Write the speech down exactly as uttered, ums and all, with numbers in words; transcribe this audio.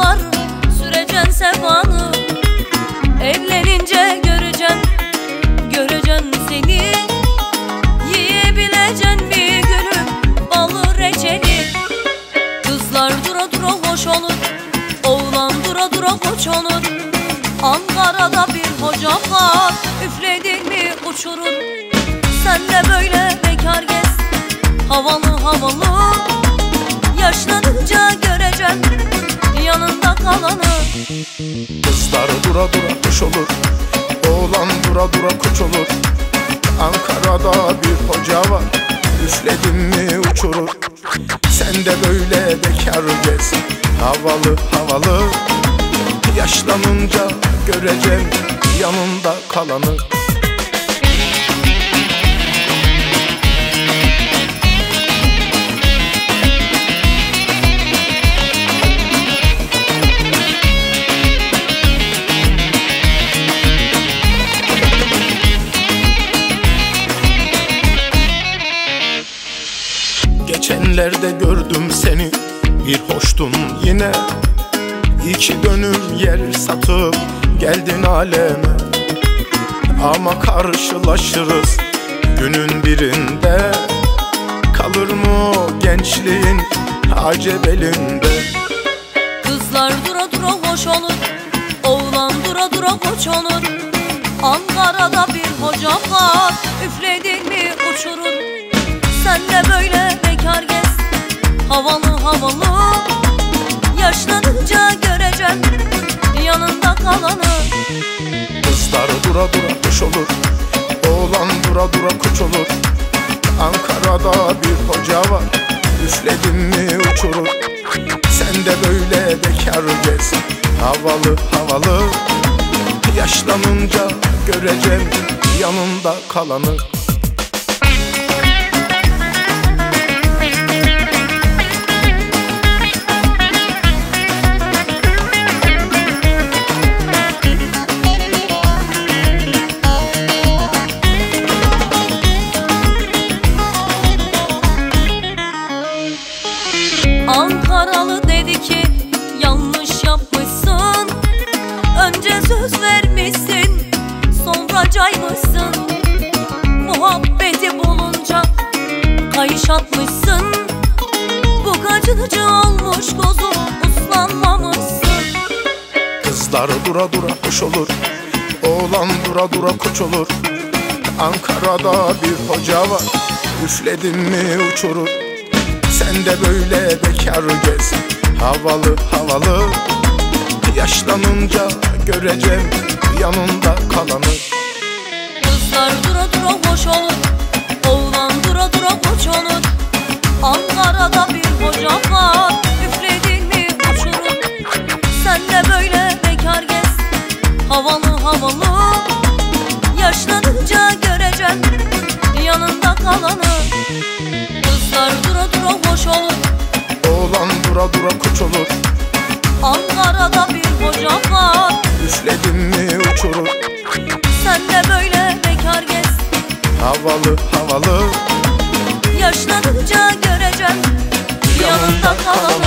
yıllar süreceksin sefanı. Evlenince göreceksin, göreceksin seni. Yiyebileceksin bir gülüm balı reçeli. Kızlar dura dura hoş olur, oğlan dura dura koç olur. Ankara'da bir hoca var, üfledin mi uçurur. Sen de böyle bekar gez, havalı havalı. Yaşlanınca göreceksin yanında kalanı. Kızlar dura dura kuş olur, oğlan dura dura koç olur. Ankara'da bir hoca var, üfledin mi uçurur. Sen de böyle bekar gez, havalı havalı. Yaşlanınca göreceğim yanında kalanı. Geçenlerde gördüm seni, bir hoştun yine. İki dönüm yer satıp geldin aleme. Ama karşılaşırız günün birinde. Kalır mı o gençliğin acebelinde? Kızlar dura dura hoş olur, oğlan dura dura koç olur. Ankara'da bir hoca var, üfledin mi uçurur. Sen de böyle bekar gez, havalı havalı. Yaşlanınca göreceksin yanında kalanı. Kızlar dura dura kuş olur, oğlan dura dura koç olur. Ankara'da bir hoca var, üfledin mi uçurur. Sen de böyle bekar gez, havalı havalı. Yaşlanınca göreceğim yanında kalanı. Ankaralı dedi ki yanlış yapmışsın. Önce söz vermişsin, sonra caymışsın. Muhabbeti bulunca kayış atmışsın. Bu kaçıncı olmuş kozu, uslanmamışsın. Kızlar dura dura hoş olur, oğlan dura dura koç olur. Ankara'da bir hoca var, üfledin mi uçurur. Sen de böyle bekar gez, havalı havalı. Yaşlanınca göreceğim yanında kalanı. Kızlar dura dura hoş olur, oğlan dura dura koç olur. Ankara'da bir hoca var, üfledin mi uçurur. Sen de böyle bekar gez, havalı havalı. Yaşlanınca göreceksin yanında kalanı. Kızlar dura dura hoş olur, oğlan dura dura koç olur. Ankara'da bir hoca var, üfledin mi uçurur. sen de böyle bekar gez, havalı havalı. yaşlanınca göreceksin yanında kalanı.